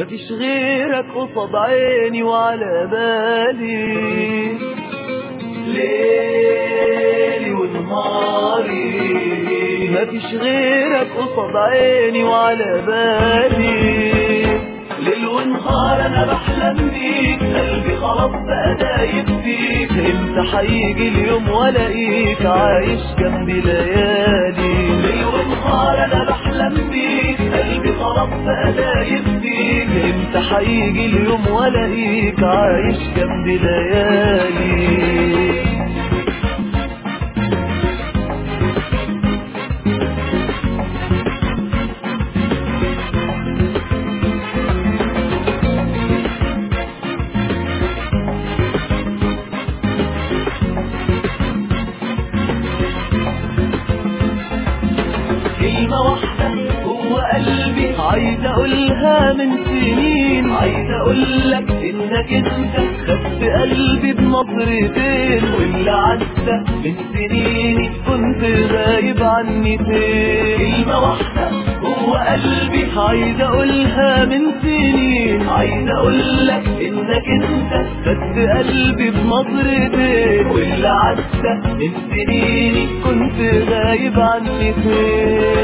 مفيش غيرك قصاد عيني وعلى بالي، ليلي ونهاري مفيش غيرك قصاد عيني وعلى بالي. ليل ونهار انا بحلم بيك، قلبي خلاص بقى دايب فيك. امتى هيجي اليوم والاقيك عايش جنبي ليالي؟ ليل ونهار انا بحلم بيك، قلبي خلاص بقى دايب فيك. امتى هيجي اليوم والاقيك عايش جنبي ليالي؟ كلمة واحدة جوه قلبي عايز اقولها من سنين، عايز اقولك انك انت خدت قلبي بنظرتين، واللي عدى من سنيني كنت غايب عني فين. كلمة واحدة جوه قلبي عايز اقولها من سنين، عايز اقولك انك انت خدت قلبي بنظرتين، واللي عدى من سنيني كنت غايب عني فين.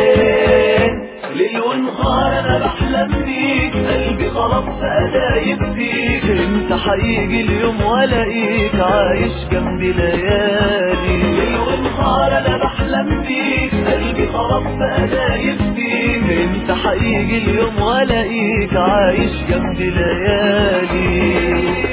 ليل ونهار انا بحلم بيك، قلبي خلاص بقى دايب فيك. امتى هيجي اليوم والاقيك عايش جنبي ليالي؟ ليل ونهار انا بحلم بيك، قلبي خلاص بقى دايب فيك. امتى هيجي اليوم والاقيك عايش جنبي ليالي؟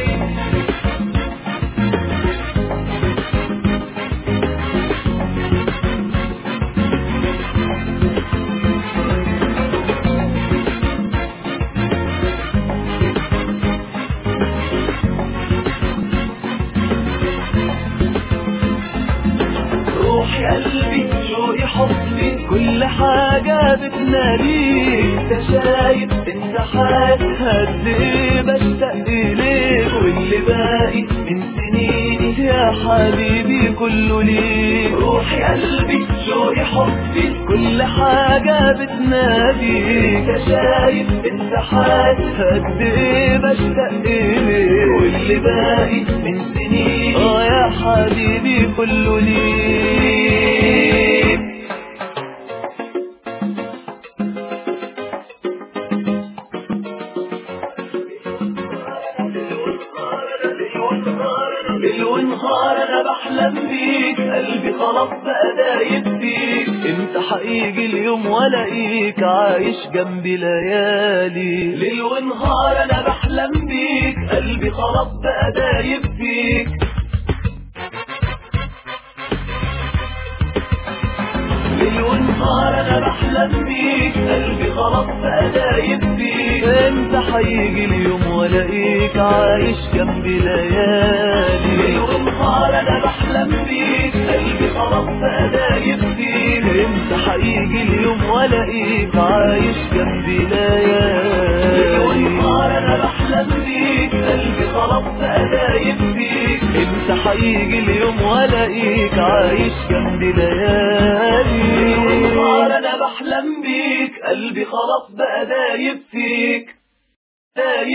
روحي قلبي شوقي حبي كل حاجة بتناديك. انت شايف انت حاسس قد ايه بشتاق اليك، واللي باقي من سنيني يا حبيبي كله ليك. روحي قلبي شوقي حبي كل حاجة بتناديك. انت شايف انت حاسس قد ايه بشتاق اليك، واللي باقي من سنيني يا حبيبي كله ليك. ليل ونهار انا بحلم بيك، قلبي خلاص بقى دايب فيك. امتى هيجي اليوم والاقيك عايش جنبي ليالي؟ ليل ونهار انا بحلم بيك، قلبي خلاص بقى دايب فيك. ليل ونهار انا بحلم بيك، قلبي خلاص بقى دايب فيك. امتى هيجي اليوم والاقيك عايش جنبي ليالي؟ ليل ونهار انا بحلم بيك، قلبي خلاص بقى دايب فيك. امتى هيجي اليوم والاقيك عايش جنبي ليالي؟ ليل ونهار انا بحلم بيك، قلبي خلاص بقى دايب فيك. امتى هيجي اليوم والاقيك عايش جنبي ليالي؟ ليل ونهار انا بحلم بيك، قلبي خلاص بقى دايب فيك.